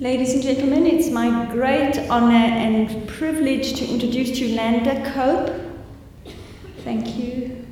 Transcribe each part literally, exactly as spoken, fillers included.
Ladies and gentlemen, it's my great honor and privilege to introduce to you Landa Cope. Thank you.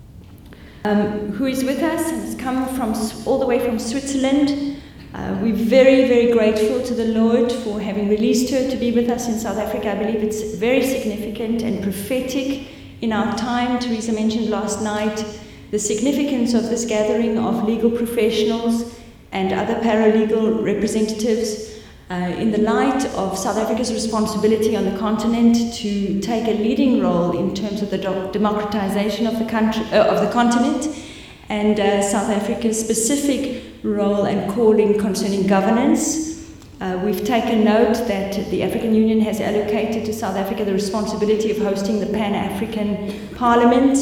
Um, who is with us and has come from all the way from Switzerland. Uh, we're very, very grateful to the Lord for having released her to be with us in South Africa. I believe it's very significant and prophetic in our time. Teresa mentioned last night the significance of this gathering of legal professionals and other paralegal representatives Uh, in the light of South Africa's responsibility on the continent to take a leading role in terms of the do- democratization of the country, uh, of the continent, and uh, South Africa's specific role and calling concerning governance. Uh, we've taken note that the African Union has allocated to South Africa the responsibility of hosting the Pan-African Parliament.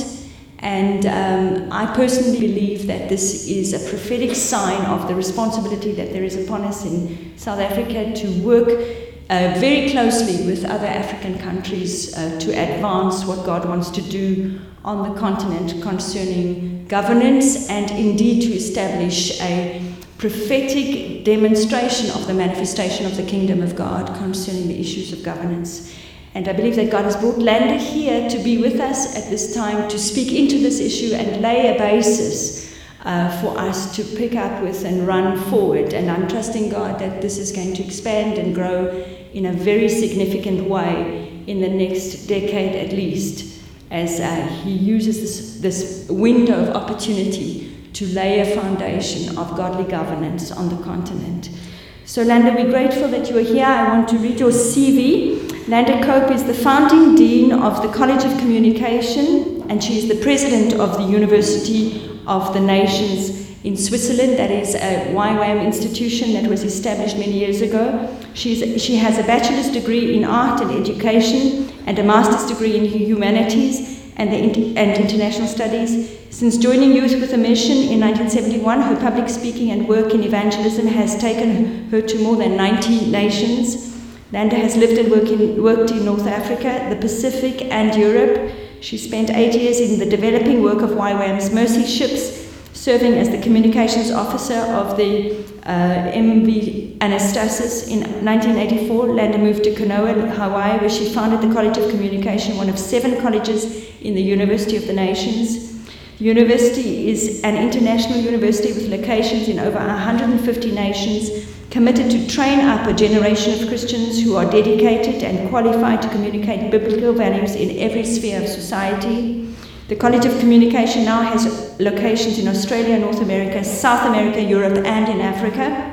And um, I personally believe that this is a prophetic sign of the responsibility that there is upon us in South Africa to work uh, very closely with other African countries uh, to advance what God wants to do on the continent concerning governance, and indeed to establish a prophetic demonstration of the manifestation of the kingdom of God concerning the issues of governance. And I believe that God has brought Landa here to be with us at this time to speak into this issue and lay a basis uh, for us to pick up with and run forward. And I'm trusting God that this is going to expand and grow in a very significant way in the next decade at least, as uh, he uses this, this window of opportunity to lay a foundation of godly governance on the continent. So Landa, we're grateful that you are here. I want to read your C V. Landa Cope is the founding dean of the College of Communication, and she is the president of the University of the Nations in Switzerland. That is a Y WAM institution that was established many years ago. She's, she has a bachelor's degree in art and education and a master's degree in humanities and, the, and international studies. Since joining Youth with a Mission in nineteen seventy-one, her public speaking and work in evangelism has taken her to more than ninety nations. Landa has lived and work in, worked in North Africa, the Pacific, and Europe. She spent eight years in the developing work of Y WAM's Mercy Ships, serving as the communications officer of the uh, M V Anastasis. In nineteen eighty-four, Landa moved to Kanoa, Hawaii, where she founded the College of Communication, one of seven colleges in the University of the Nations. The university is an international university with locations in over one hundred fifty nations, committed to train up a generation of Christians who are dedicated and qualified to communicate biblical values in every sphere of society. The College of Communication now has locations in Australia, North America, South America, Europe, and in Africa.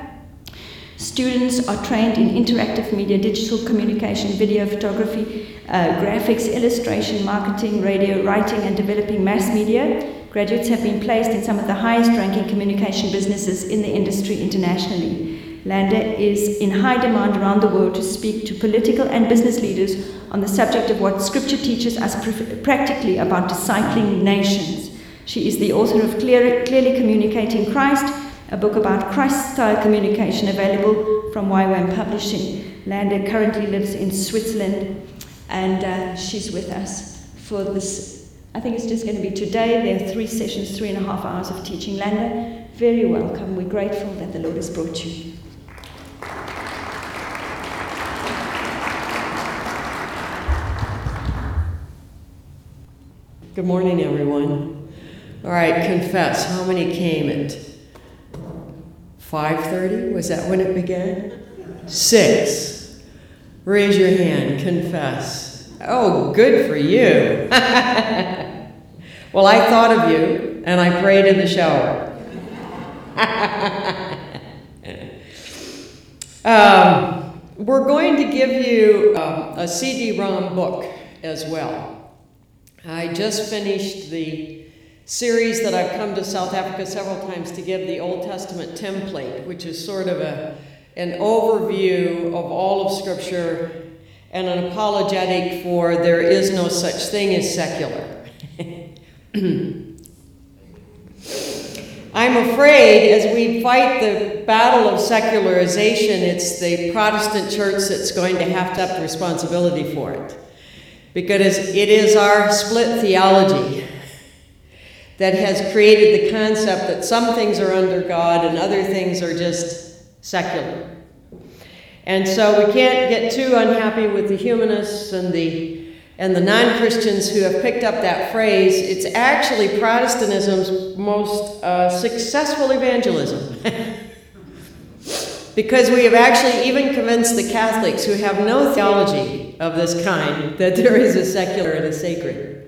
Students are trained in interactive media, digital communication, video, photography, uh, graphics, illustration, marketing, radio, writing, and developing mass media. Graduates have been placed in some of the highest-ranking communication businesses in the industry internationally. Landa is in high demand around the world to speak to political and business leaders on the subject of what Scripture teaches us pr- practically about discipling nations. She is the author of Clear, Clearly Communicating Christ, a book about Christ-style communication available from Y WAM Publishing. Landa currently lives in Switzerland, and uh, she's with us for this. I think it's just going to be today. There are three sessions, three and a half hours of teaching. Landa, very welcome. We're grateful that the Lord has brought you. Good morning, everyone. All right, confess. How many came at five thirty? Was that when it began? Six. Raise your hand. Confess. Oh, good for you. Well, I thought of you, and I prayed in the shower. um, we're going to give you uh, a C D ROM book as well. I just finished the series that I've come to South Africa several times to give, the Old Testament template, which is sort of a, an overview of all of Scripture and an apologetic for there is no such thing as secular. I'm afraid as we fight the battle of secularization, it's the Protestant church that's going to have to have the responsibility for it. Because it is our split theology that has created the concept that some things are under God and other things are just secular. And so we can't get too unhappy with the humanists and the, and the non-Christians who have picked up that phrase. It's actually Protestantism's most uh, successful evangelism. Because we have actually even convinced the Catholics, who have no theology of this kind, that there is a secular and a sacred.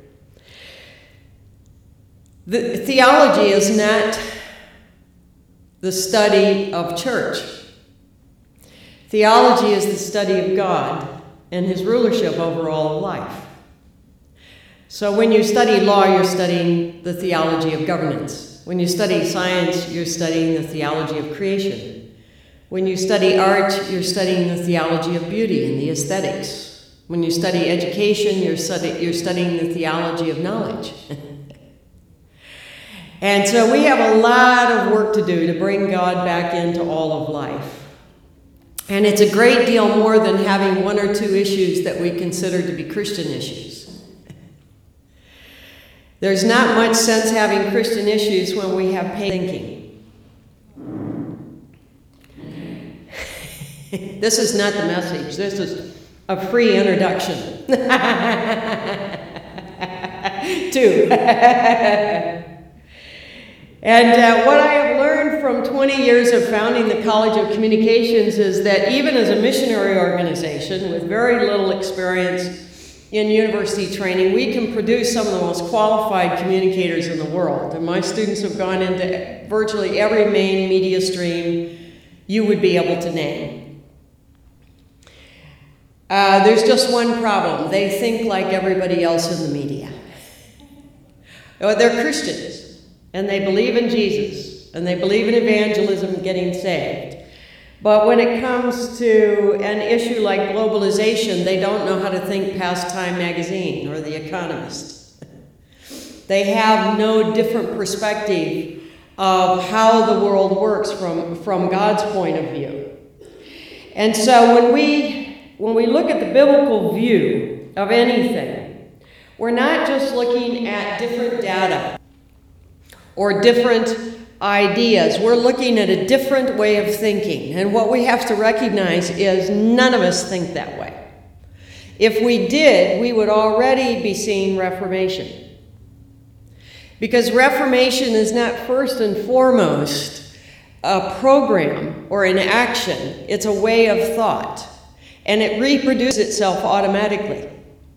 The theology is not the study of church. Theology is the study of God and his rulership over all of life. So when you study law, you're studying the theology of governance. When you study science, you're studying the theology of creation. When you study art, you're studying the theology of beauty and the aesthetics. When you study education, you're, study, you're studying the theology of knowledge. And so we have a lot of work to do to bring God back into all of life. And it's a great deal more than having one or two issues that we consider to be Christian issues. There's not much sense having Christian issues when we have pagan thinking. This is not the message. This is a free introduction. Two. And uh, what I have learned from twenty years of founding the College of Communications is that even as a missionary organization with very little experience in university training, we can produce some of the most qualified communicators in the world. And my students have gone into virtually every main media stream you would be able to name. Uh, there's just one problem. They think like everybody else in the media. They're Christians, and they believe in Jesus, and they believe in evangelism and getting saved. But when it comes to an issue like globalization, they don't know how to think past Time magazine or The Economist. They have no different perspective of how the world works from, from God's point of view. And so when we When we look at the biblical view of anything, we're not just looking at different data or different ideas. We're looking at a different way of thinking. And what we have to recognize is none of us think that way. If we did, we would already be seeing Reformation. Because Reformation is not first and foremost a program or an action. It's a way of thought. And it reproduces itself automatically.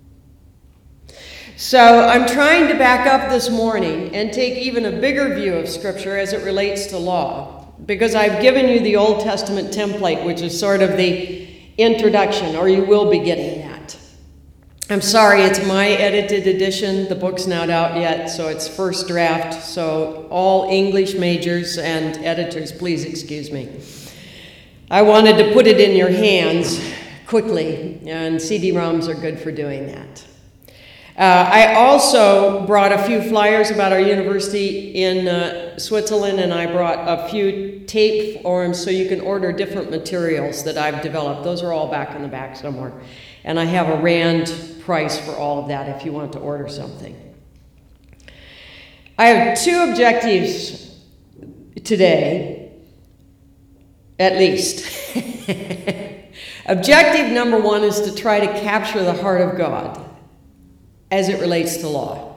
So I'm trying to back up this morning and take even a bigger view of Scripture as it relates to law, because I've given you the Old Testament template, which is sort of the introduction, or you will be getting that. I'm sorry, it's my edited edition. The book's not out yet, so it's first draft. So all English majors and editors, please excuse me. I wanted to put it in your hands quickly, and C D ROMs are good for doing that. Uh, I also brought a few flyers about our university in uh, Switzerland, and I brought a few tape forms so you can order different materials that I've developed. Those are all back in the back somewhere. And I have a RAND price for all of that if you want to order something. I have two objectives today, at least. Objective number one is to try to capture the heart of God as it relates to law.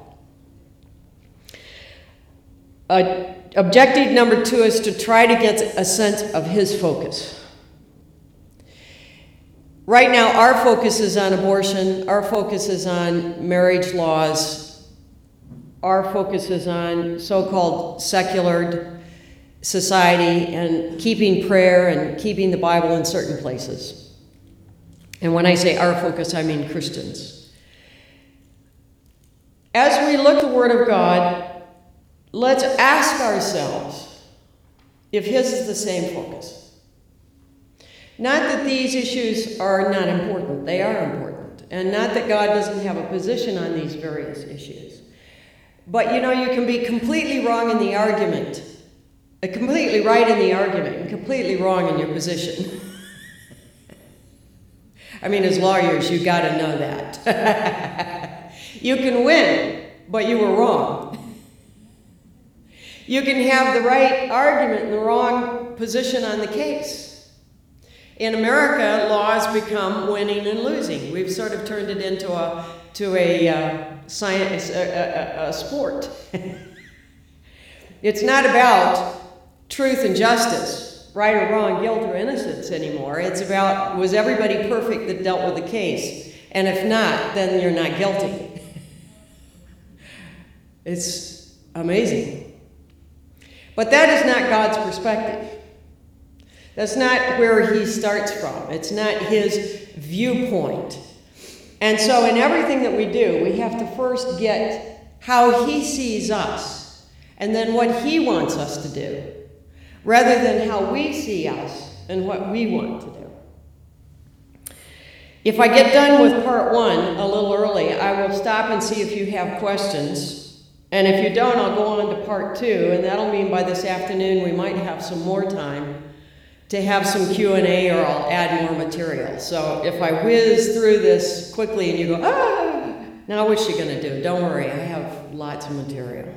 Uh, objective number two is to try to get a sense of his focus. Right now, our focus is on abortion, our focus is on marriage laws, our focus is on so-called secular society and keeping prayer and keeping the Bible in certain places. And when I say our focus, I mean Christians. As we look at the Word of God, let's ask ourselves if his is the same focus. Not that these issues are not important, they are important. And not that God doesn't have a position on these various issues. But you know, you can be completely wrong in the argument, completely right in the argument, and completely wrong in your position. I mean, as lawyers, you got to know that. You can win, but you were wrong. You can have the right argument and the wrong position on the case. In America, laws become winning and losing. We've sort of turned it into a to a uh, science, a, a, a sport. It's not about truth and justice, right or wrong, guilt or innocence anymore. It's about, was everybody perfect that dealt with the case? And if not, then you're not guilty. It's amazing. But that is not God's perspective. That's not where he starts from. It's not his viewpoint. And so in everything that we do, we have to first get how he sees us, and then what he wants us to do, rather than how we see us and what we want to do. If I get done with part one a little early, I will stop and see if you have questions. And if you don't, I'll go on to part two, and that'll mean by this afternoon we might have some more time to have some Q and A, or I'll add more material. So if I whiz through this quickly and you go, ah, now what's she gonna do? Don't worry, I have lots of material.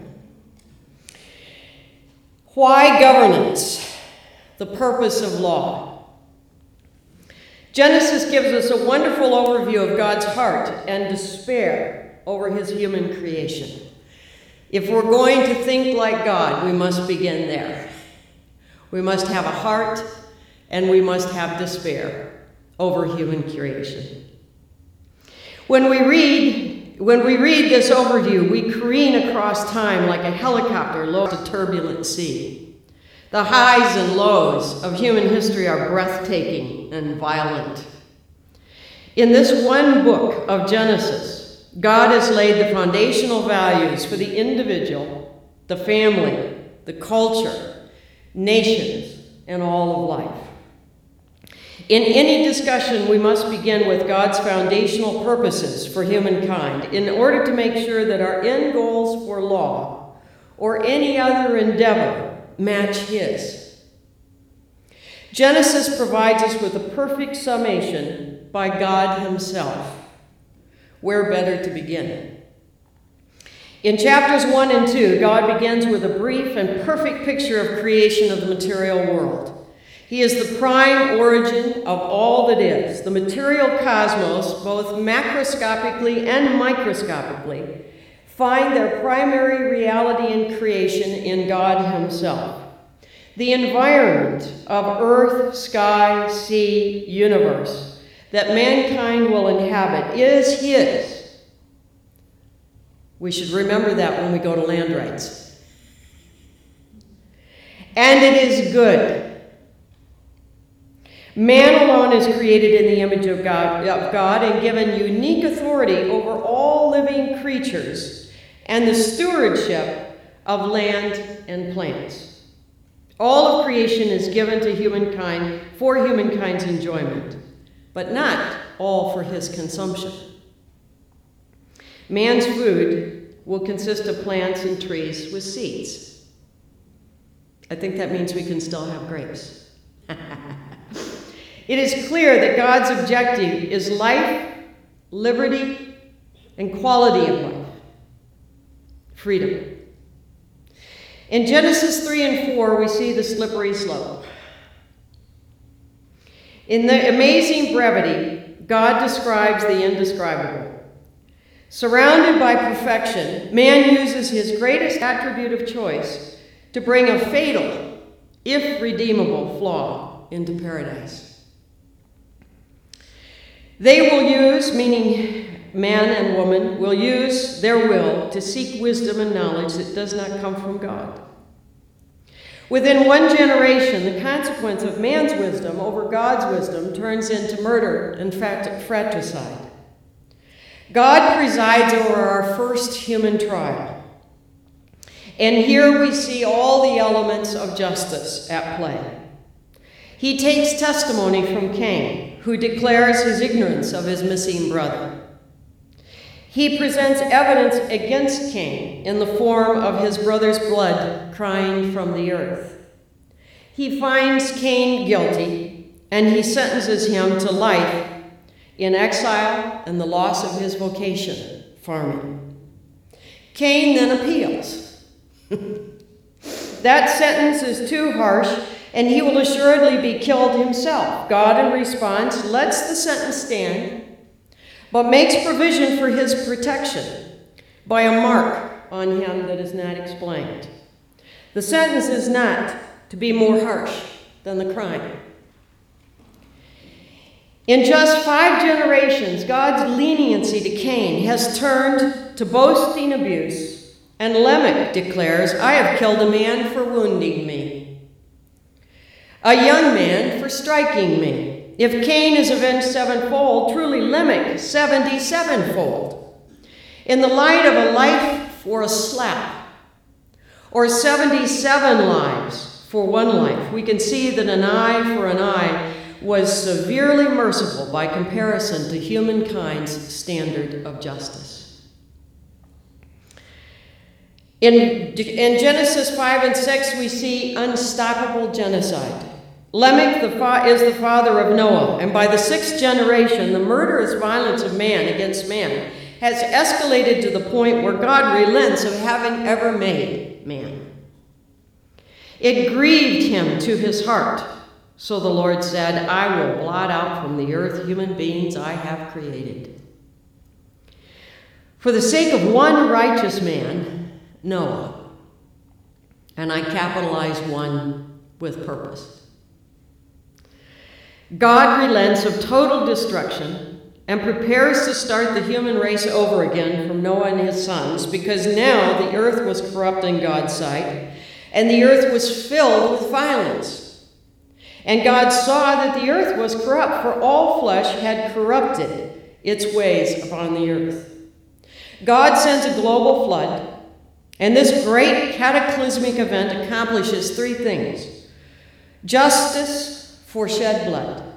Why governance? The purpose of law. Genesis gives us a wonderful overview of God's heart and despair over his human creation. If we're going to think like God, we must begin there. We must have a heart, and we must have despair over human creation. When we read, when we read this overview, we careen across time like a helicopter low to turbulent sea. The highs and lows of human history are breathtaking and violent. In this one book of Genesis, God has laid the foundational values for the individual, the family, the culture, nations, and all of life. In any discussion, we must begin with God's foundational purposes for humankind in order to make sure that our end goals for law or any other endeavor match his. Genesis provides us with a perfect summation by God himself. Where better to begin? In chapters one and two, God begins with a brief and perfect picture of creation of the material world. He is the prime origin of all that is. The material cosmos, both macroscopically and microscopically, find their primary reality in creation in God himself. The environment of earth, sky, sea, universe that mankind will inhabit is his. We should remember that when we go to land rights. And it is good. Man alone is created in the image of God, of God and given unique authority over all living creatures and the stewardship of land and plants. All of creation is given to humankind for humankind's enjoyment, but not all for his consumption. Man's food will consist of plants and trees with seeds. I think that means we can still have grapes. It is clear that God's objective is life, liberty, and quality of life. Freedom. In Genesis three and four, we see the slippery slope. In the amazing brevity, God describes the indescribable. Surrounded by perfection, man uses his greatest attribute of choice to bring a fatal, if redeemable, flaw into paradise. They will use, meaning man and woman, will use their will to seek wisdom and knowledge that does not come from God. Within one generation, the consequence of man's wisdom over God's wisdom turns into murder and fratricide. God presides over our first human trial. And here we see all the elements of justice at play. He takes testimony from Cain, who declares his ignorance of his missing brother. He presents evidence against Cain in the form of his brother's blood crying from the earth. He finds Cain guilty, and he sentences him to life in exile and the loss of his vocation, farming. Cain then appeals. That sentence is too harsh, and he will assuredly be killed himself. God, in response, lets the sentence stand, but makes provision for his protection by a mark on him that is not explained. The sentence is not to be more harsh than the crime. In just five generations, God's leniency to Cain has turned to boasting abuse, and Lamech declares, I have killed a man for wounding me, a young man for striking me. If Cain is avenged sevenfold, truly Lamech seventy-sevenfold. In the light of a life for a slap, or seventy-seven lives for one life, we can see that an eye for an eye was severely merciful by comparison to humankind's standard of justice. In, in Genesis five and six, we see unstoppable genocide. Lamech the fa- is the father of Noah, and by the sixth generation, the murderous violence of man against man has escalated to the point where God relents of having ever made man. It grieved him to his heart. So the Lord said, I will blot out from the earth human beings I have created. For the sake of one righteous man, Noah, and I capitalize one with purpose, God relents of total destruction and prepares to start the human race over again from Noah and his sons, because now the earth was corrupt in God's sight, and the earth was filled with violence. And God saw that the earth was corrupt, for all flesh had corrupted its ways upon the earth. God sends a global flood, and this great cataclysmic event accomplishes three things: justice for shed blood,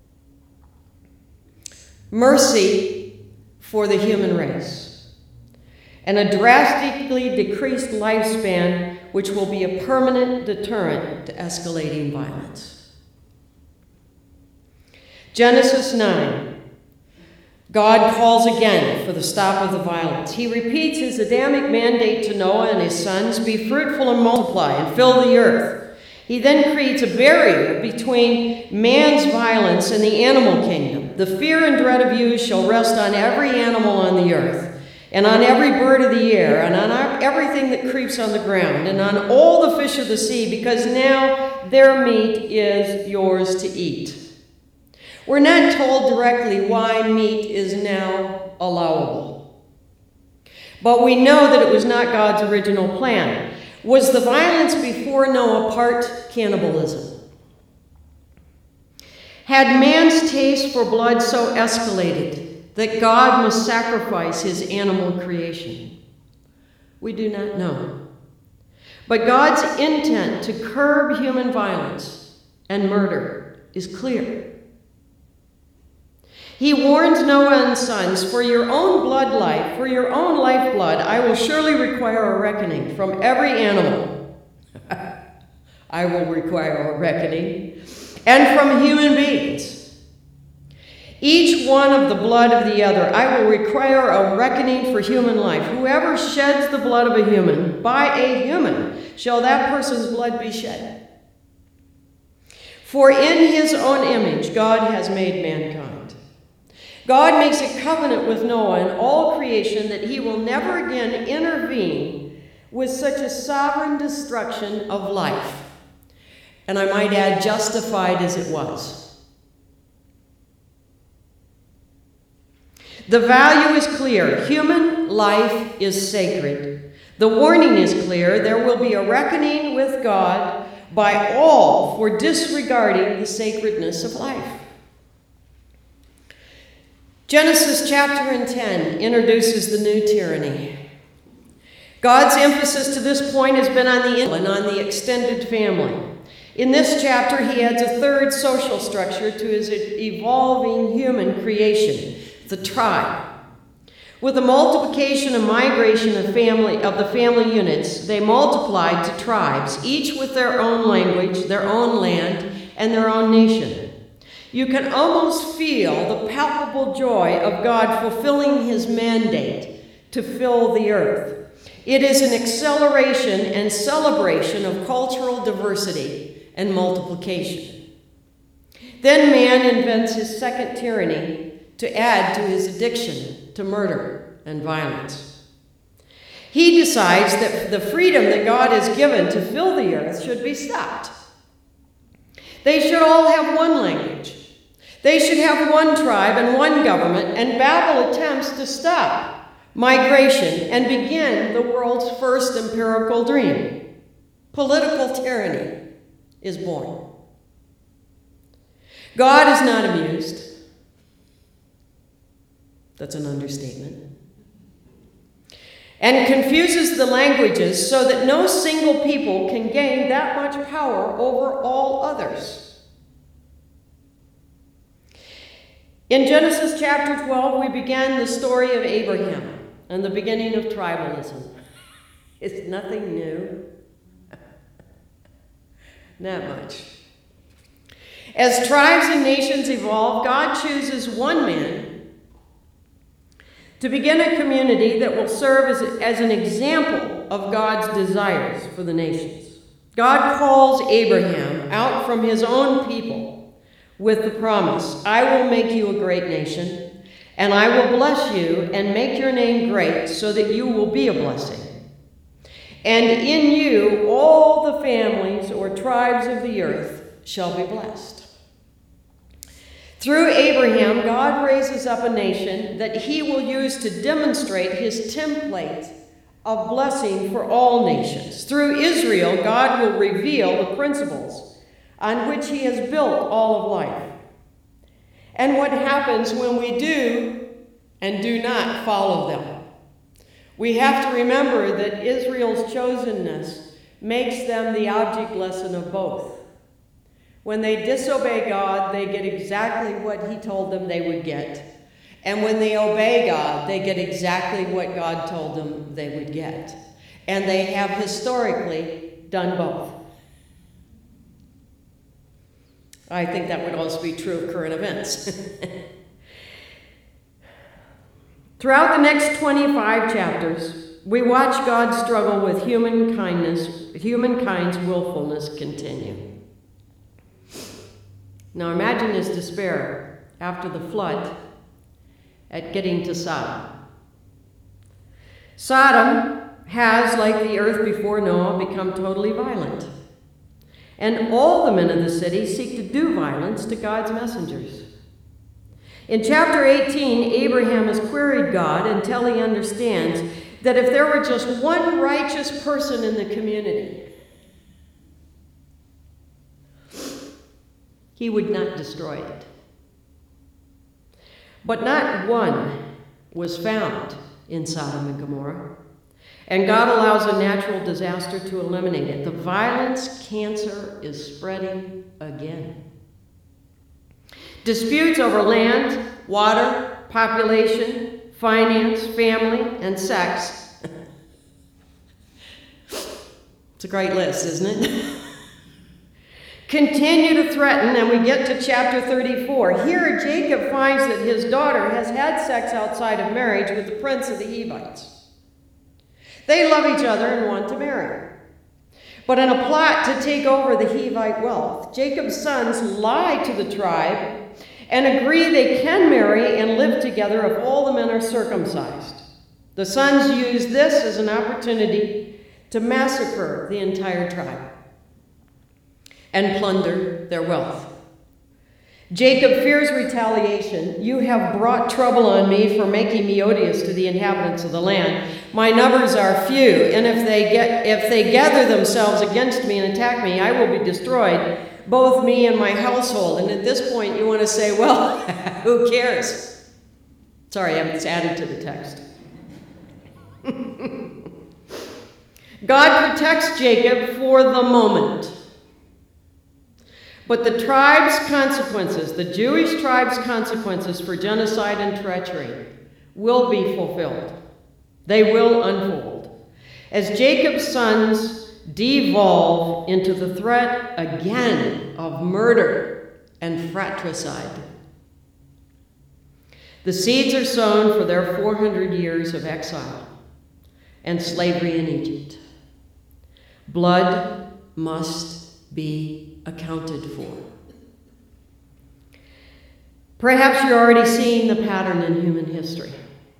mercy for the human race, and a drastically decreased lifespan, which will be a permanent deterrent to escalating violence. Genesis nine, God calls again for the stop of the violence. He repeats his Adamic mandate to Noah and his sons, be fruitful and multiply and fill the earth. He then creates a barrier between man's violence and the animal kingdom. The fear and dread of you shall rest on every animal on the earth, and on every bird of the air, and on everything that creeps on the ground, and on all the fish of the sea, because now their meat is yours to eat. We're not told directly why meat is now allowable. But we know that it was not God's original plan. Was the violence before Noah part cannibalism? Had man's taste for blood so escalated that God must sacrifice his animal creation? We do not know. But God's intent to curb human violence and murder is clear. He warns Noah and sons, for your own blood life, for your own lifeblood, I will surely require a reckoning from every animal. I will require a reckoning. And from human beings. Each one of the blood of the other, I will require a reckoning for human life. Whoever sheds the blood of a human, by a human, shall that person's blood be shed. For in his own image, God has made mankind. God makes a covenant with Noah and all creation that he will never again intervene with such a sovereign destruction of life. And I might add, justified as it was. The value is clear. Human life is sacred. The warning is clear. There will be a reckoning with God by all for disregarding the sacredness of life. Genesis chapter ten introduces the new tyranny. God's emphasis to this point has been on the and on the extended family. In this chapter, he adds a third social structure to his evolving human creation, the tribe. With the multiplication and migration of family of the family units, they multiplied to tribes, each with their own language, their own land, and their own nation. You can almost feel the palpable joy of God fulfilling his mandate to fill the earth. It is an acceleration and celebration of cultural diversity and multiplication. Then man invents his second tyranny to add to his addiction to murder and violence. He decides that the freedom that God has given to fill the earth should be stopped. They should all have one language. They should have one tribe and one government, and Babel attempts to stop migration and begin the world's first empirical dream. Political tyranny is born. God is not amused. That's an understatement. And confuses the languages so that no single people can gain that much power over all others. In Genesis chapter twelve, we began the story of Abraham and the beginning of tribalism. It's nothing new. Not much. As tribes and nations evolve, God chooses one man to begin a community that will serve as, as an example of God's desires for the nations. God calls Abraham out from his own people with the promise, I will make you a great nation, and I will bless you and make your name great so that you will be a blessing. And in you all the families or tribes of the earth shall be blessed. Through Abraham, God raises up a nation that he will use to demonstrate his template of blessing for all nations. Through Israel, God will reveal the principles on which he has built all of life. And what happens when we do and do not follow them? We have to remember that Israel's chosenness makes them the object lesson of both. When they disobey God, they get exactly what he told them they would get. And when they obey God, they get exactly what God told them they would get. And they have historically done both. I think that would also be true of current events. Throughout the next twenty-five chapters, we watch God's struggle with human kindness, humankind's willfulness continue. Now imagine his despair after the flood at getting to Sodom. Sodom has, like the earth before Noah, become totally violent. And all the men of the city seek to do violence to God's messengers. In chapter eighteen, Abraham has queried God until he understands that if there were just one righteous person in the community, he would not destroy it. But not one was found in Sodom and Gomorrah, and God allows a natural disaster to eliminate it. The violence cancer is spreading again. Disputes over land, water, population, finance, family, and sex. It's a great list, isn't it? Continue to threaten, and we get to chapter thirty-four. Here, Jacob finds that his daughter has had sex outside of marriage with the prince of the Hivites. They love each other and want to marry. But in a plot to take over the Hivite wealth, Jacob's sons lie to the tribe and agree they can marry and live together if all the men are circumcised. The sons use this as an opportunity to massacre the entire tribe and plunder their wealth. Jacob fears retaliation. You have brought trouble on me for making me odious to the inhabitants of the land. My numbers are few, and if they get if they gather themselves against me and attack me, I will be destroyed, both me and my household. And at this point, you want to say, well, who cares? Sorry, it's added to the text. God protects Jacob for the moment. But the tribe's consequences, the Jewish tribe's consequences for genocide and treachery, will be fulfilled. They will unfold. As Jacob's sons devolve into the threat again of murder and fratricide. The seeds are sown for their four hundred years of exile and slavery in Egypt. Blood must be accounted for. Perhaps you're already seeing the pattern in human history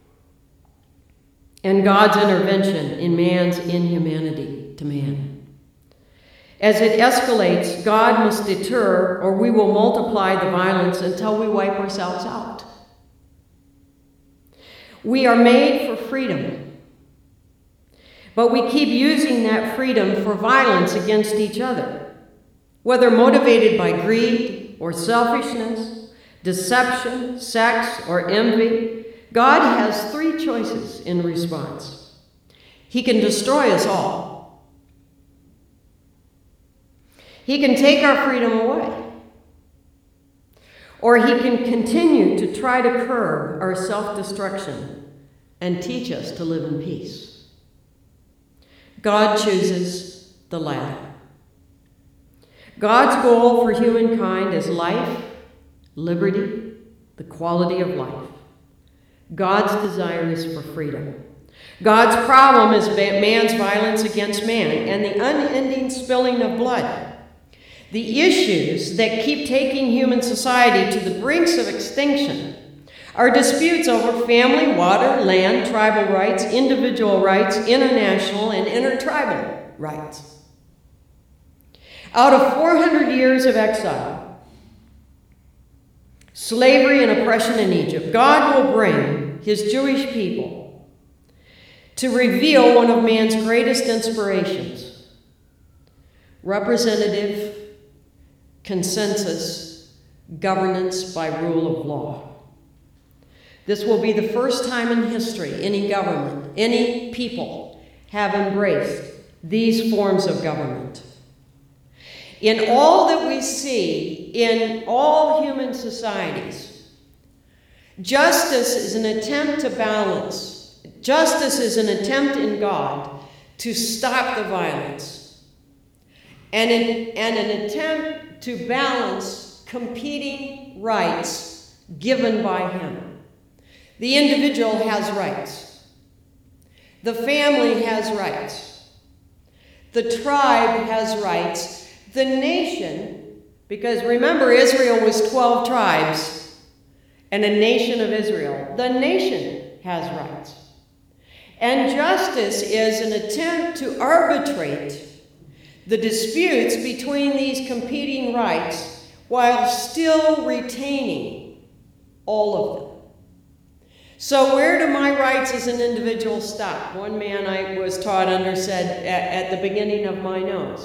and God's intervention in man's inhumanity to man. As it escalates, God must deter, or we will multiply the violence until we wipe ourselves out. We are made for freedom, but we keep using that freedom for violence against each other, whether motivated by greed or selfishness, deception, sex, or envy. God has three choices in response. He can destroy us all. He can take our freedom away. Or he can continue to try to curb our self-destruction and teach us to live in peace. God chooses the latter. God's goal for humankind is life, liberty, the quality of life. God's desire is for freedom. God's problem is man's violence against man and the unending spilling of blood. The issues that keep taking human society to the brinks of extinction are disputes over family, water, land, tribal rights, individual rights, international and intertribal rights. Out of four hundred years of exile, slavery and oppression in Egypt, God will bring his Jewish people to reveal one of man's greatest inspirations: representative consensus governance by rule of law. This will be the first time in history any government, any people have embraced these forms of government. In all that we see in all human societies, justice is an attempt to balance. Justice is an attempt in God to stop the violence and an, and an attempt to balance competing rights given by him. The individual has rights. The family has rights. The tribe has rights. The nation, because remember, Israel was twelve tribes and a nation of Israel. The nation has rights. And justice is an attempt to arbitrate the disputes between these competing rights while still retaining all of them. So where do my rights as an individual stop? One man I was taught under said, at, at the beginning of my nose.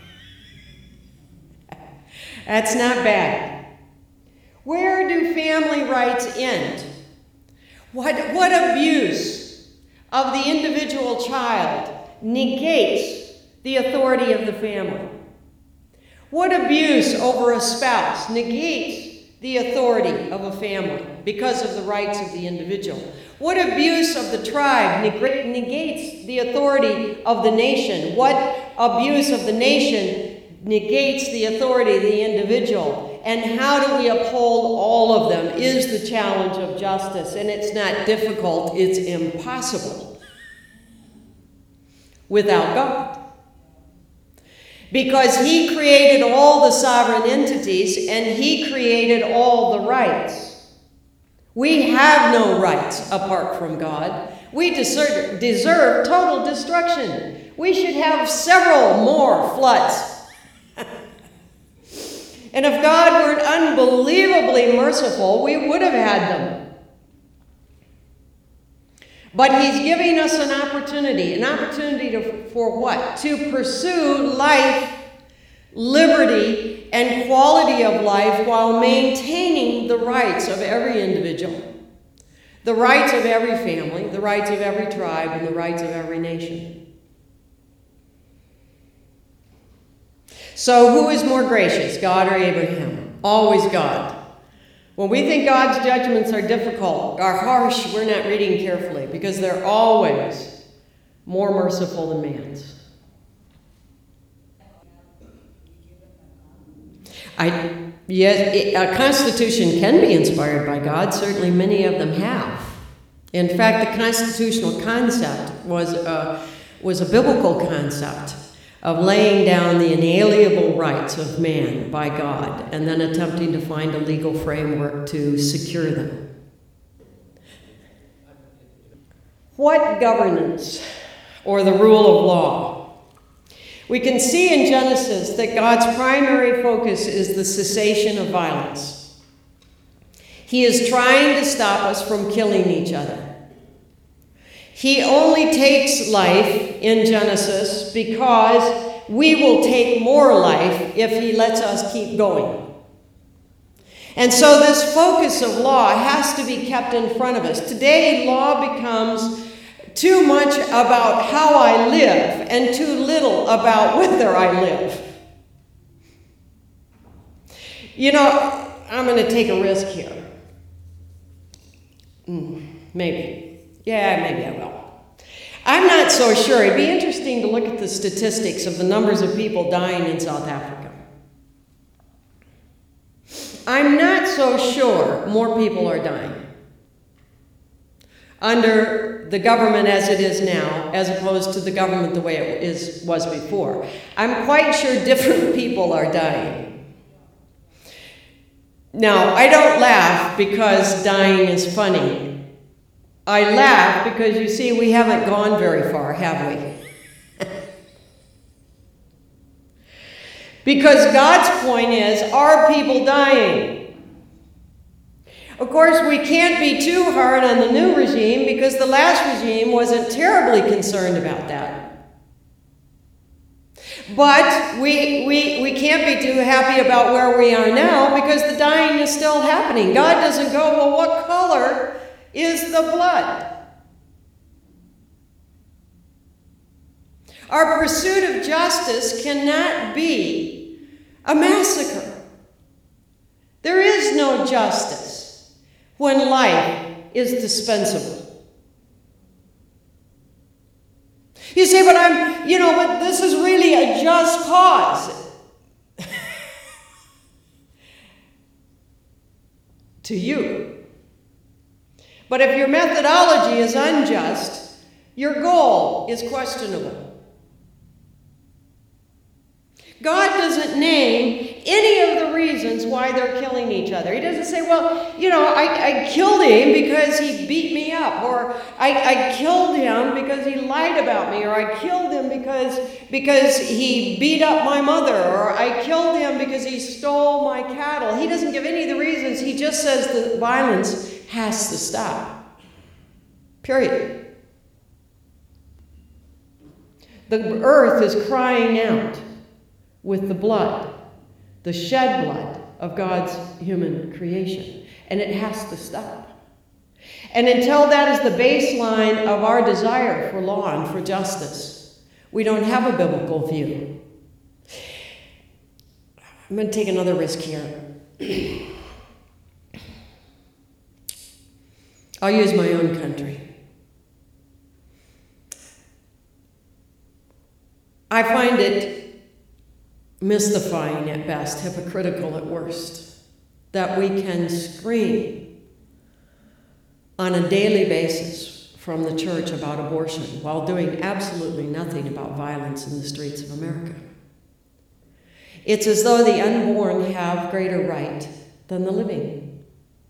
That's not bad. Where do family rights end? What, what abuse of the individual child negates the authority of the family? What abuse over a spouse negates the authority of a family because of the rights of the individual? What abuse of the tribe negates the authority of the nation? What abuse of the nation negates the authority of the individual? And how do we uphold all of them is the challenge of justice. And it's not difficult, it's impossible without God. Because he created all the sovereign entities and he created all the rights. We have no rights apart from God. We deserve, deserve total destruction. We should have several more floods. And if God weren't unbelievably merciful, we would have had them. But he's giving us an opportunity. An opportunity to, for what? To pursue life, liberty, and quality of life while maintaining the rights of every individual, the rights of every family, the rights of every tribe, and the rights of every nation. So who is more gracious, God or Abraham? Always God. When we think God's judgments are difficult, are harsh, we're not reading carefully, because they're always more merciful than man's. I, yes, it, a constitution can be inspired by God. Certainly many of them have. In fact, the constitutional concept was, uh, was a biblical concept. of laying down the inalienable rights of man by God and then attempting to find a legal framework to secure them. What governance or the rule of law? We can see in Genesis that God's primary focus is the cessation of violence. He is trying to stop us from killing each other. He only takes life in Genesis because we will take more life if he lets us keep going. And so this focus of law has to be kept in front of us. Today, law becomes too much about how I live and too little about whether I live. You know, I'm going to take a risk here. Mm, maybe. Yeah, maybe I will. I'm not so sure. It'd be interesting to look at the statistics of the numbers of people dying in South Africa. I'm not so sure more people are dying under the government as it is now, as opposed to the government the way it is, was before. I'm quite sure different people are dying. Now, I don't laugh because dying is funny. I laugh because, you see, we haven't gone very far, have we? Because God's point is, are people dying? Of course, we can't be too hard on the new regime because the last regime wasn't terribly concerned about that. But we, we, we can't be too happy about where we are now because the dying is still happening. God doesn't go, well, what color is the blood? Our pursuit of justice cannot be a massacre. There is no justice when life is dispensable. You say, but I'm, you know, but this is really a just cause. To you. But if your methodology is unjust, your goal is questionable. God doesn't name any of the reasons why they're killing each other. He doesn't say, well, you know, I, I killed him because he beat me up, or I, I killed him because he lied about me, or I killed him because, because he beat up my mother, or I killed him because he stole my cattle. He doesn't give any of the reasons. He just says the violence has to stop. Period. The earth is crying out with the blood, the shed blood of God's human creation. And it has to stop. And until that is the baseline of our desire for law and for justice, we don't have a biblical view. I'm going to take another risk here. I'll use my own country. I find it mystifying at best, hypocritical at worst, that we can scream on a daily basis from the church about abortion while doing absolutely nothing about violence in the streets of America. It's as though the unborn have greater right than the living.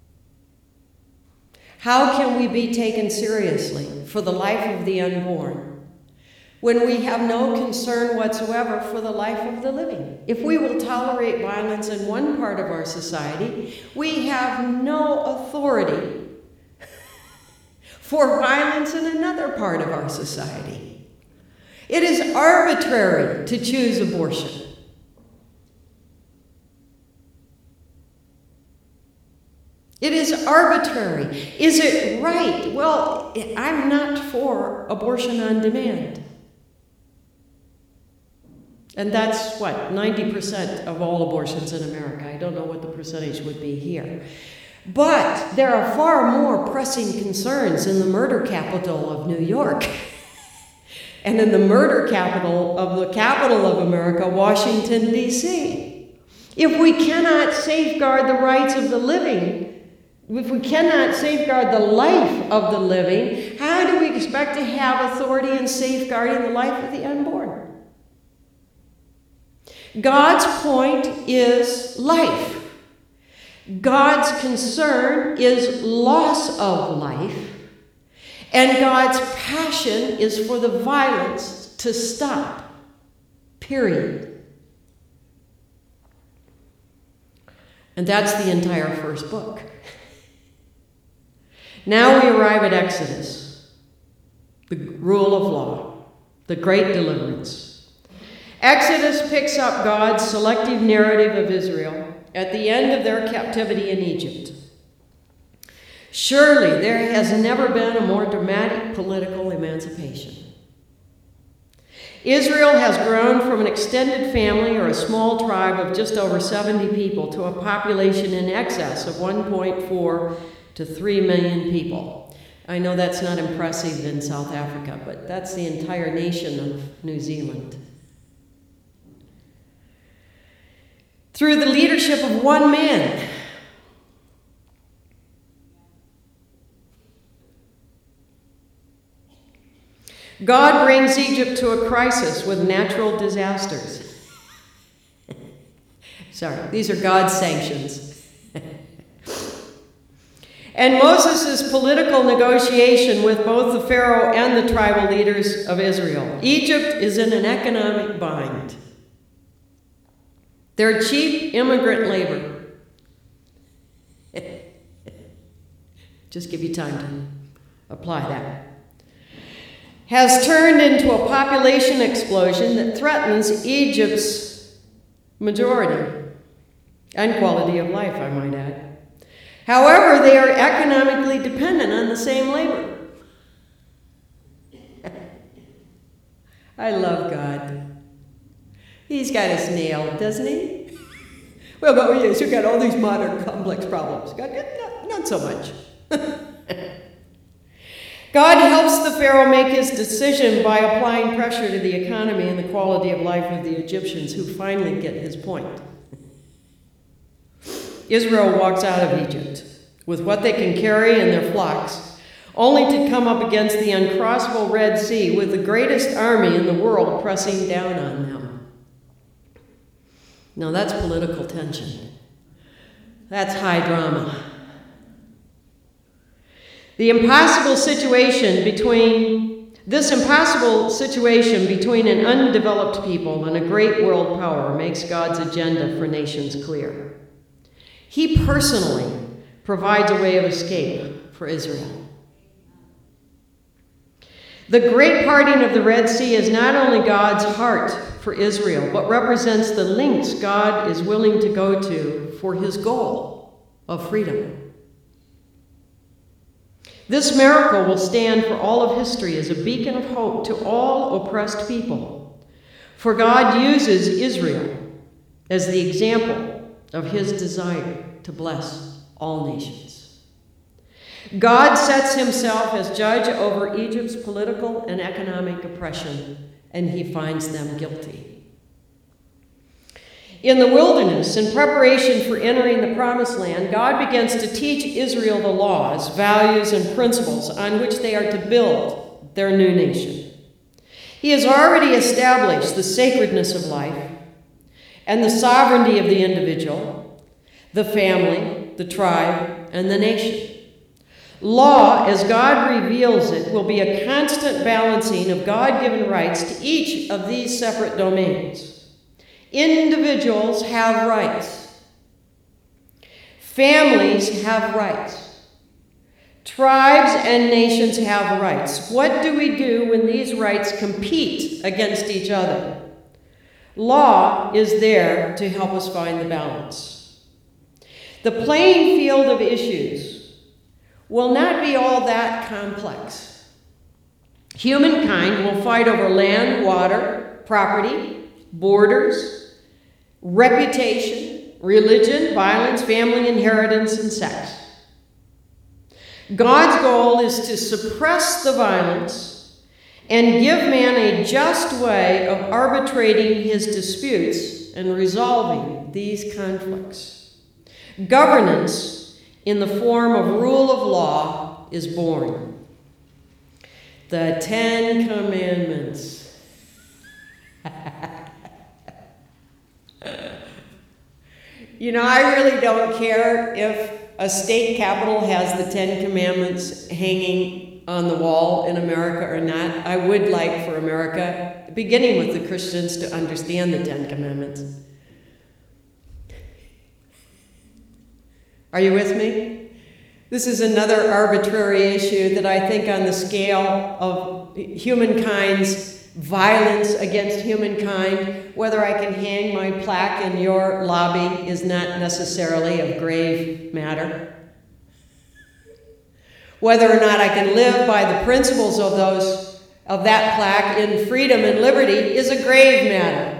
How can we be taken seriously for the life of the unborn when we have no concern whatsoever for the life of the living? If we will tolerate violence in one part of our society, we have no authority for violence in another part of our society. It is arbitrary to choose abortion. It is arbitrary. Is it right? Well, I'm not for abortion on demand. And that's what, ninety percent of all abortions in America. I don't know what the percentage would be here. But there are far more pressing concerns in the murder capital of New York and in the murder capital of the capital of America, Washington, D C If we cannot safeguard the rights of the living, if we cannot safeguard the life of the living, how do we expect to have authority in safeguarding the life of the unborn? God's point is life. God's concern is loss of life. And God's passion is for the violence to stop. Period. And that's the entire first book. Now we arrive at Exodus, the rule of law, the great deliverance. Exodus picks up God's selective narrative of Israel at the end of their captivity in Egypt. Surely there has never been a more dramatic political emancipation. Israel has grown from an extended family or a small tribe of just over seventy people to a population in excess of one point four to three million people. I know that's not impressive in South Africa, but that's the entire nation of New Zealand. Through the leadership of one man, God brings Egypt to a crisis with natural disasters. Sorry, these are God's sanctions. And Moses' political negotiation with both the Pharaoh and the tribal leaders of Israel. Egypt is in an economic bind. They're cheap immigrant labor. Just give you time to apply that. Has turned into a population explosion that threatens Egypt's majority and quality of life, I might add. However, they are economically dependent on the same labor. I love God. He's got us nailed, doesn't he? Well, but yes, you've got all these modern complex problems. God, not, not so much. God helps the Pharaoh make his decision by applying pressure to the economy and the quality of life of the Egyptians, who finally get his point. Israel walks out of Egypt with what they can carry in their flocks, only to come up against the uncrossable Red Sea with the greatest army in the world pressing down on them. Now that's political tension. That's high drama. The impossible situation between, this impossible situation between an undeveloped people and a great world power makes God's agenda for nations clear. He personally provides a way of escape for Israel. The great parting of the Red Sea is not only God's heart for Israel, but represents the lengths God is willing to go to for his goal of freedom. This miracle will stand for all of history as a beacon of hope to all oppressed people, for God uses Israel as the example of his desire to bless all nations. God sets himself as judge over Egypt's political and economic oppression, and he finds them guilty. In the wilderness, in preparation for entering the Promised Land, God begins to teach Israel the laws, values, and principles on which they are to build their new nation. He has already established the sacredness of life and the sovereignty of the individual, the family, the tribe, and the nation. Law, as God reveals it, will be a constant balancing of God-given rights to each of these separate domains. Individuals have rights. Families have rights. Tribes and nations have rights. What do we do when these rights compete against each other? Law is there to help us find the balance. The playing field of issues will not be all that complex. Humankind will fight over land, water, property, borders, reputation, religion, violence, family inheritance, and sex. God's goal is to suppress the violence and give man a just way of arbitrating his disputes and resolving these conflicts. Governance in the form of rule of law is born. The Ten Commandments. You know, I really don't care if a state capitol has the Ten Commandments hanging on the wall in America or not. I would like for America, beginning with the Christians, to understand the Ten Commandments. Are you with me? This is another arbitrary issue that I think on the scale of humankind's violence against humankind, whether I can hang my plaque in your lobby is not necessarily of grave matter. Whether or not I can live by the principles of those of that plaque in freedom and liberty is a grave matter.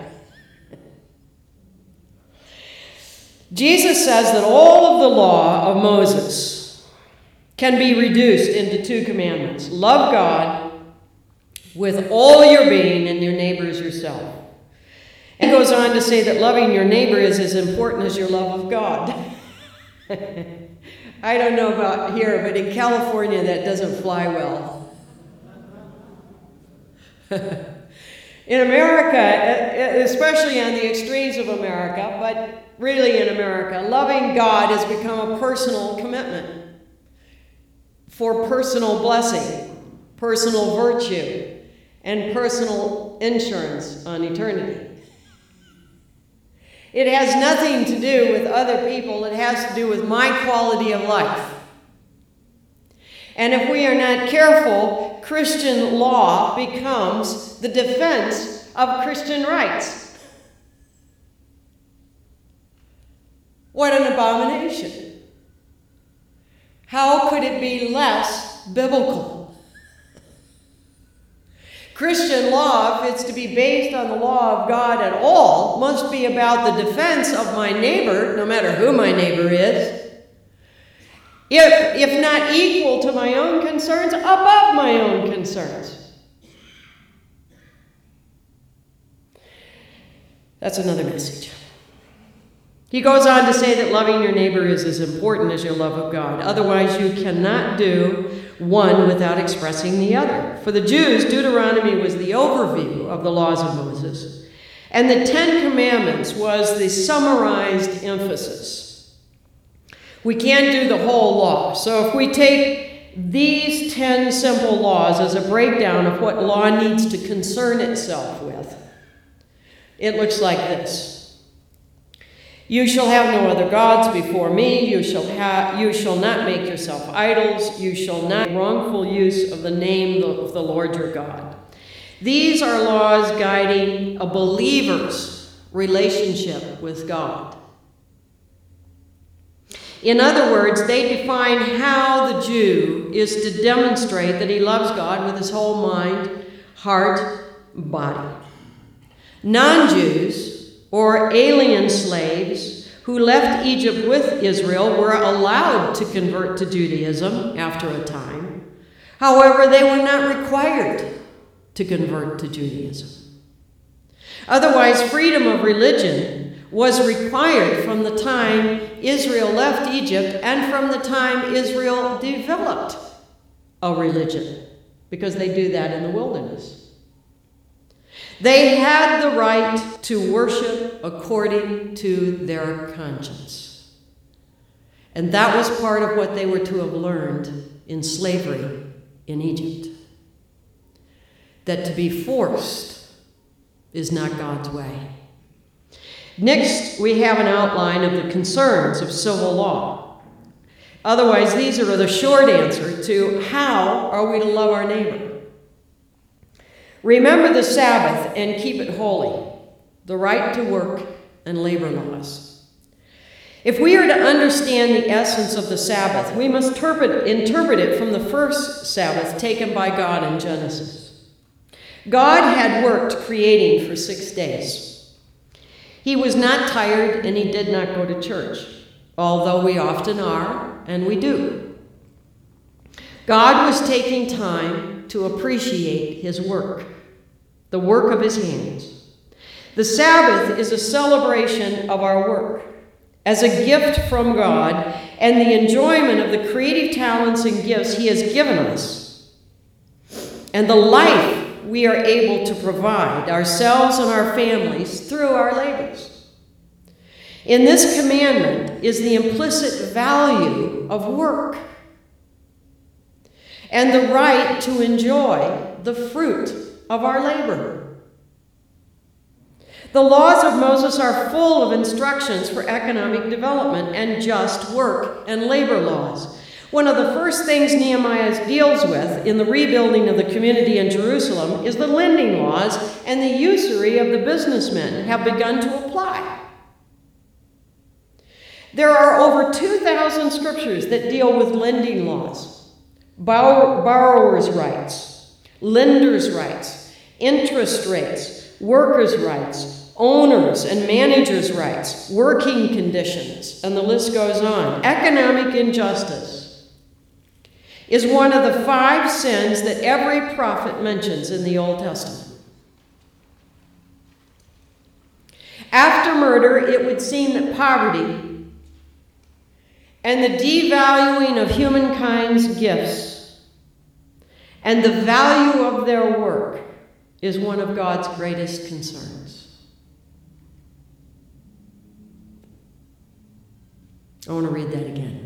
Jesus says that all of the law of Moses can be reduced into two commandments. Love God with all your being and your neighbor as yourself. And goes on to say that loving your neighbor is as important as your love of God. I don't know about here, but in California that doesn't fly well. In America, especially on the extremes of America, but really in America, loving God has become a personal commitment for personal blessing, personal virtue, and personal insurance on eternity. It has nothing to do with other people. It has to do with my quality of life. And if we are not careful, Christian law becomes the defense of Christian rights. What an abomination. How could it be less biblical? Christian law, if it's to be based on the law of God at all, must be about the defense of my neighbor, no matter who my neighbor is, if, if not equal to my own concerns, above my own concerns. That's another message. He goes on to say that loving your neighbor is as important as your love of God. Otherwise, you cannot do one without expressing the other. For the Jews, Deuteronomy was the overview of the laws of Moses, and the Ten Commandments was the summarized emphasis. We can't do the whole law. So if we take these ten simple laws as a breakdown of what law needs to concern itself with, it looks like this. You shall have no other gods before me. You shall, ha- you shall not make yourself idols. You shall not make wrongful use of the name of the Lord your God. These are laws guiding a believer's relationship with God. In other words, they define how the Jew is to demonstrate that he loves God with his whole mind, heart, body. Non-Jews, or alien slaves who left Egypt with Israel, were allowed to convert to Judaism after a time. However, they were not required to convert to Judaism. Otherwise, freedom of religion was required from the time Israel left Egypt and from the time Israel developed a religion, because they do that in the wilderness. They had the right to worship according to their conscience. And that was part of what they were to have learned in slavery in Egypt. That to be forced is not God's way. Next, we have an outline of the concerns of civil law. Otherwise, these are the short answer to how are we to love our neighbor. Remember the Sabbath and keep it holy, the right to work and labor laws. If we are to understand the essence of the Sabbath, we must interpret, interpret it from the first Sabbath taken by God in Genesis. God had worked creating for six days. He was not tired and he did not go to church, although we often are, and we do. God was taking time to appreciate his work, the work of his hands. The Sabbath is a celebration of our work as a gift from God and the enjoyment of the creative talents and gifts he has given us, and the life we are able to provide ourselves and our families through our labors. In this commandment is the implicit value of work and the right to enjoy the fruit of our labor. The laws of Moses are full of instructions for economic development and just work and labor laws. One of the first things Nehemiah deals with in the rebuilding of the community in Jerusalem is the lending laws, and the usury of the businessmen have begun to apply. There are over two thousand scriptures that deal with lending laws, borrow- borrowers' rights, lenders' rights, interest rates, workers' rights, owners' and managers' rights, working conditions, and the list goes on. Economic injustice is one of the five sins that every prophet mentions in the Old Testament. After murder, it would seem that poverty and the devaluing of humankind's gifts and the value of their work is one of God's greatest concerns. I want to read that again.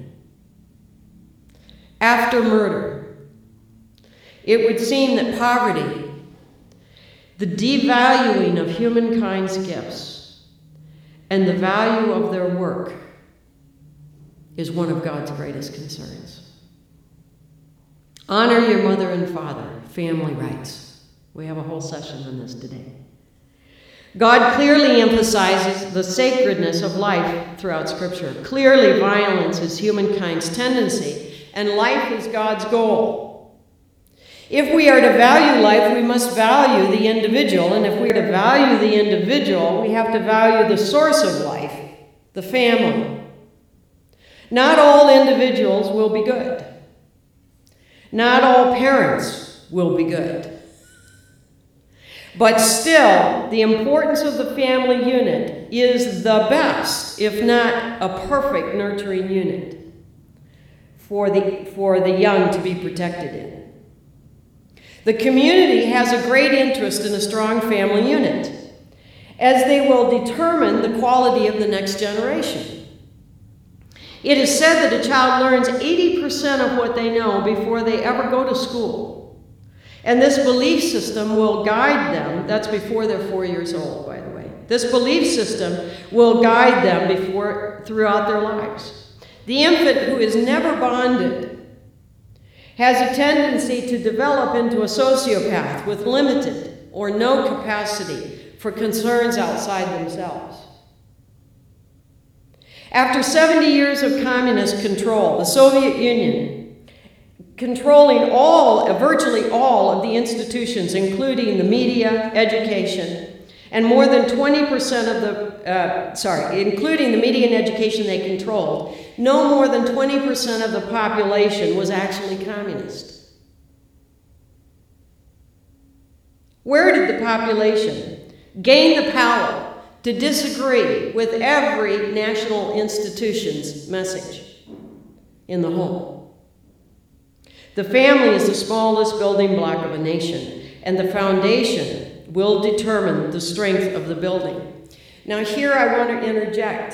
After murder, it would seem that poverty, the devaluing of humankind's gifts, and the value of their work is one of God's greatest concerns. Honor your mother and father, family rights. We have a whole session on this today. God clearly emphasizes the sacredness of life throughout Scripture. Clearly, violence is humankind's tendency, and life is God's goal. If we are to value life, we must value the individual, and if we are to value the individual, we have to value the source of life, the family. Not all individuals will be good. Not all parents will be good. But still, the importance of the family unit is the best, if not a perfect nurturing unit for the, for the young to be protected in. The community has a great interest in a strong family unit, as they will determine the quality of the next generation. It is said that a child learns eighty percent of what they know before they ever go to school. And this belief system will guide them. That's before they're four years old, by the way. This belief system will guide them before, throughout their lives. The infant who is never bonded has a tendency to develop into a sociopath with limited or no capacity for concerns outside themselves. After seventy years of communist control, the Soviet Union, controlling all, virtually all of the institutions, including the media, education, and more than twenty percent of the, uh, sorry, including the media and education they controlled, no more than twenty percent of the population was actually communist. Where did the population gain the power to disagree with every national institution's message? In the home. The family is the smallest building block of a nation, and the foundation will determine the strength of the building. Now here I want to interject.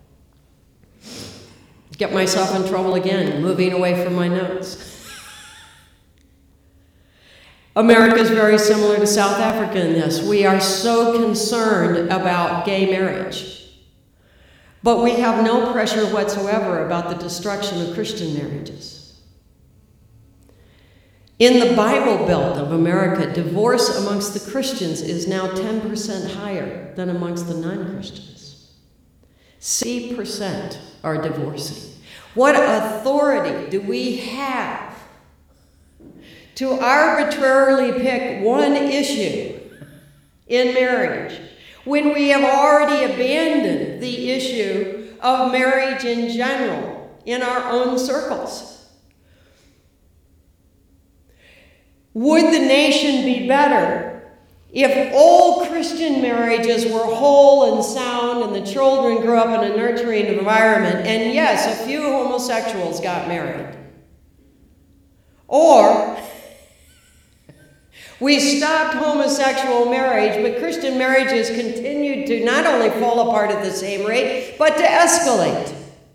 Get myself in trouble again, moving away from my notes. America is very similar to South Africa in this. We are so concerned about gay marriage, but we have no pressure whatsoever about the destruction of Christian marriages. In the Bible Belt of America, divorce amongst the Christians is now ten percent higher than amongst the non-Christians. sixty percent are divorcing. What authority do we have to arbitrarily pick one issue in marriage when we have already abandoned the issue of marriage in general in our own circles? Would the nation be better if all Christian marriages were whole and sound and the children grew up in a nurturing environment, and yes, a few homosexuals got married? Or We stopped homosexual marriage, but Christian marriages continued to not only fall apart at the same rate, but to escalate.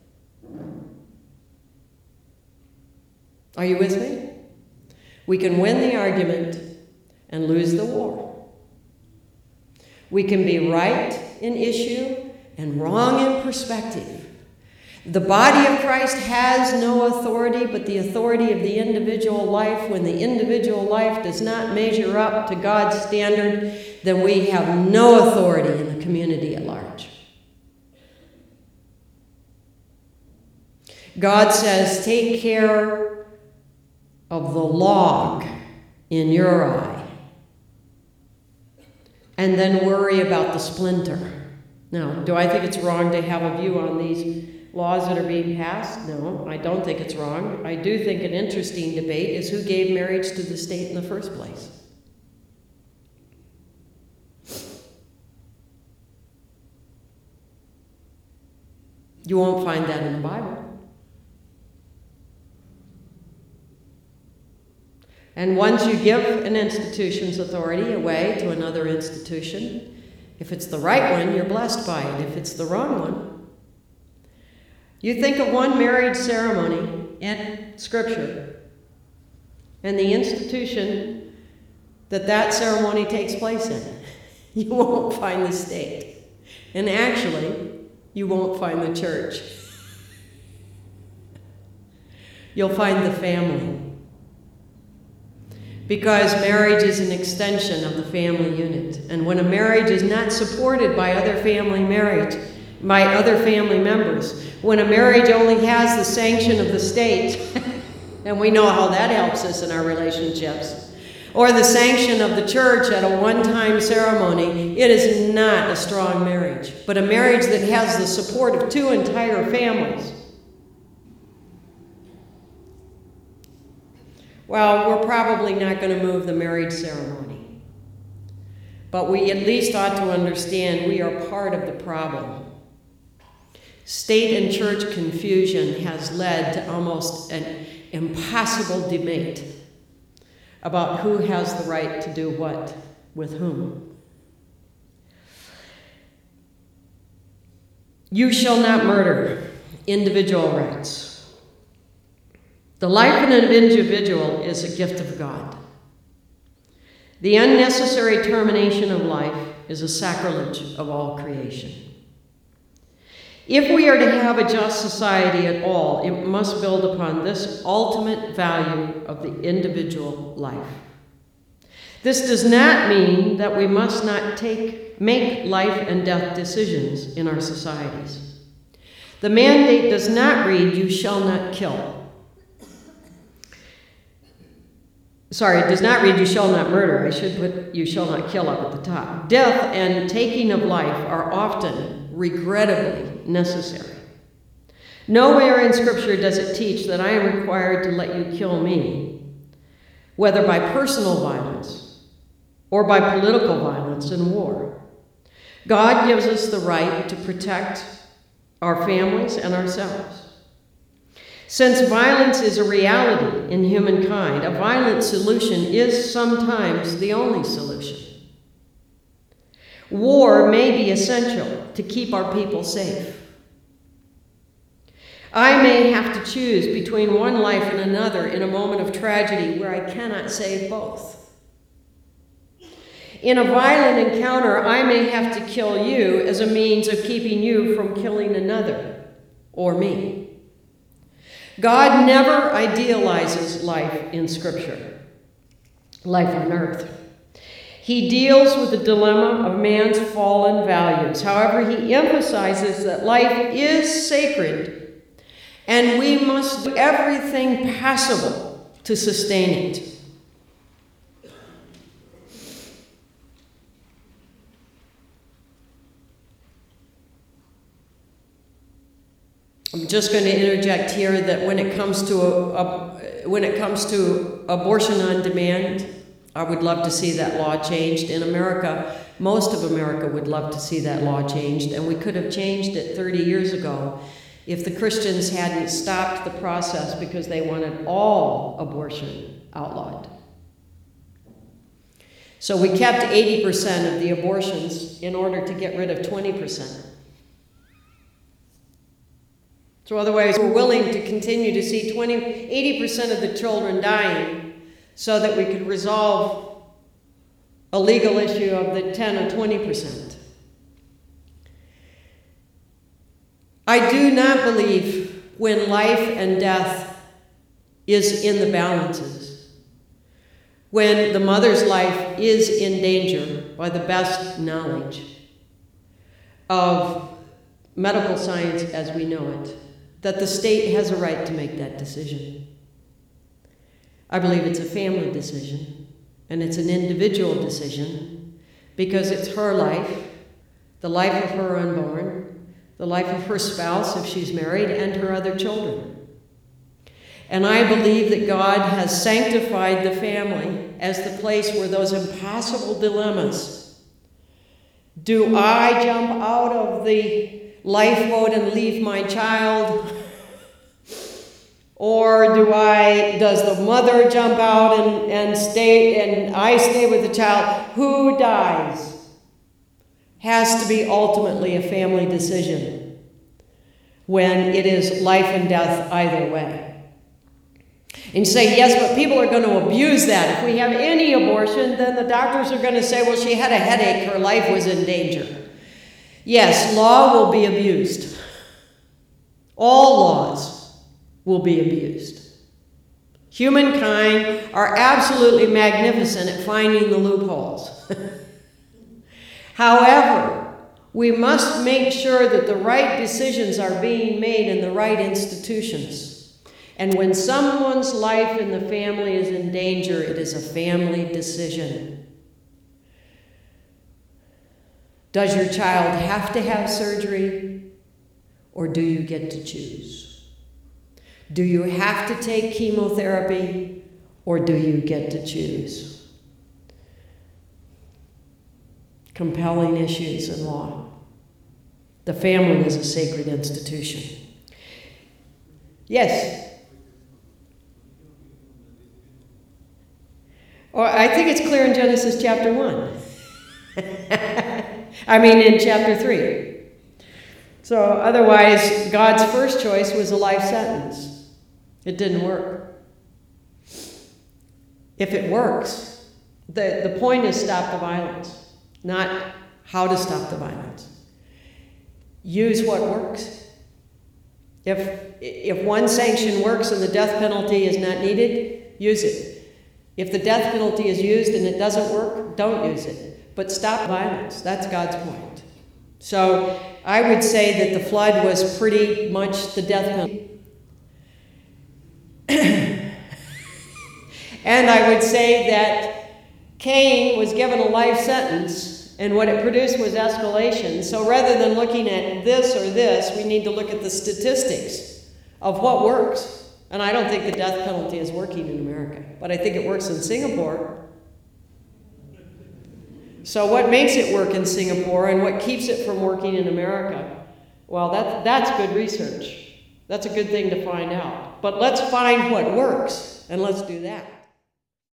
Are you with me? We can win the argument and lose the war. We can be right in issue and wrong in perspective. The body of Christ has no authority but the authority of the individual life. When the individual life does not measure up to God's standard, then we have no authority in the community at large. God says, take care of the log in your eye, and then worry about the splinter. Now, do I think it's wrong to have a view on these laws that are being passed? No, I don't think it's wrong. I do think an interesting debate is who gave marriage to the state in the first place. You won't find that in the Bible. And once you give an institution's authority away to another institution, if it's the right one, you're blessed by it. If it's the wrong one, you think of one marriage ceremony in Scripture and the institution that that ceremony takes place in. You won't find the state. And actually, you won't find the church. You'll find the family. Because marriage is an extension of the family unit. And when a marriage is not supported by other family marriage, by other family members, when a marriage only has the sanction of the state, and we know how that helps us in our relationships, or the sanction of the church at a one-time ceremony, it is not a strong marriage. But a marriage that has the support of two entire families, well, we're probably not going to move the marriage ceremony. But we at least ought to understand we are part of the problem. State and church confusion has led to almost an impossible debate about who has the right to do what with whom. You shall not murder. Individual rights. The life of an individual is a gift of God. The unnecessary termination of life is a sacrilege of all creation. If we are to have a just society at all, it must build upon this ultimate value of the individual life. This does not mean that we must not take, make life and death decisions in our societies. The mandate does not read, "You shall not kill." Sorry, it does not read, "You shall not murder." I should put, "You shall not kill" up at the top. Death and taking of life are often, regrettably, necessary. Nowhere in Scripture does it teach that I am required to let you kill me, whether by personal violence or by political violence and war. God gives us the right to protect our families and ourselves. Since violence is a reality in humankind, a violent solution is sometimes the only solution. War may be essential to keep our people safe. I may have to choose between one life and another in a moment of tragedy where I cannot save both. In a violent encounter, I may have to kill you as a means of keeping you from killing another or me. God never idealizes life in Scripture, life on earth. He deals with the dilemma of man's fallen values. However, he emphasizes that life is sacred and we must do everything possible to sustain it. I'm just going to interject here that when it comes to a, a, when it comes to abortion on demand, I would love to see that law changed. In America, most of America would love to see that law changed, and we could have changed it thirty years ago if the Christians hadn't stopped the process because they wanted all abortion outlawed. So we kept eighty percent of the abortions in order to get rid of twenty percent. So otherwise, we're willing to continue to see twenty, eighty percent of the children dying so that we could resolve a legal issue of the ten or twenty percent. I do not believe when life and death is in the balances, when the mother's life is in danger by the best knowledge of medical science as we know it, that the state has a right to make that decision. I believe it's a family decision, and it's an individual decision, because it's her life, the life of her unborn, the life of her spouse if she's married, and her other children. And I believe that God has sanctified the family as the place where those impossible dilemmas, do I jump out of the lifeboat and leave my child? Or do I, does the mother jump out and, and stay, and I stay with the child? Who dies? Has to be ultimately a family decision when it is life and death either way. And you say, yes, but people are going to abuse that. If we have any abortion, then the doctors are going to say, well, she had a headache, her life was in danger. Yes, law will be abused. All laws will be abused. Humankind are absolutely magnificent at finding the loopholes. However, we must make sure that the right decisions are being made in the right institutions. And when someone's life in the family is in danger, it is a family decision. Does your child have to have surgery, or do you get to choose? Do you have to take chemotherapy, or do you get to choose? Compelling issues in law. The family is a sacred institution. Yes? Or I think it's clear in Genesis chapter one. I mean in chapter three. So otherwise, God's first choice was a life sentence. It didn't work. If it works, the, the point is stop the violence. Not how to stop the violence. Use what works. If, if one sanction works and the death penalty is not needed, use it. If the death penalty is used and it doesn't work, don't use it. But stop violence. That's God's point. So I would say that the flood was pretty much the death penalty. And I would say that Cain was given a life sentence, and what it produced was escalation. So rather than looking at this or this, we need to look at the statistics of what works. And I don't think the death penalty is working in America, but I think it works in Singapore. So what makes it work in Singapore and what keeps it from working in America? Well, that, that's good research. That's a good thing to find out. But let's find what works, and let's do that.